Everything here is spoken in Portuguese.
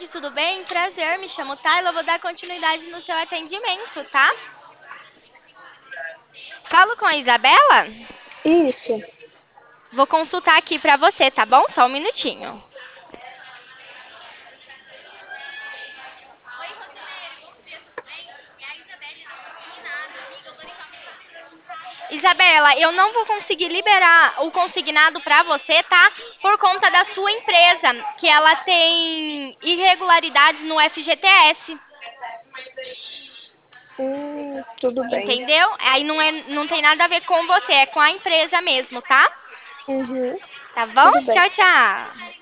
tarde, tudo bem? Prazer, me chamo Tayla, eu vou dar continuidade no seu atendimento, tá? Falo com a Isabela? Isso. Vou consultar aqui pra você, tá bom? Só um minutinho. Oi, Rosimeire, bom dia, tudo bem? É a Isabelle do Consignado, amiga, eu vou ligar um pouquinho. Isabela, eu não vou conseguir liberar o consignado pra você, tá? Por conta da sua empresa, que ela tem irregularidades no FGTS. Tudo bem. Entendeu? Aí não tem nada a ver com você, é com a empresa mesmo, tá? Uhum, Tá bom? tudo bem. Tchau, tchau.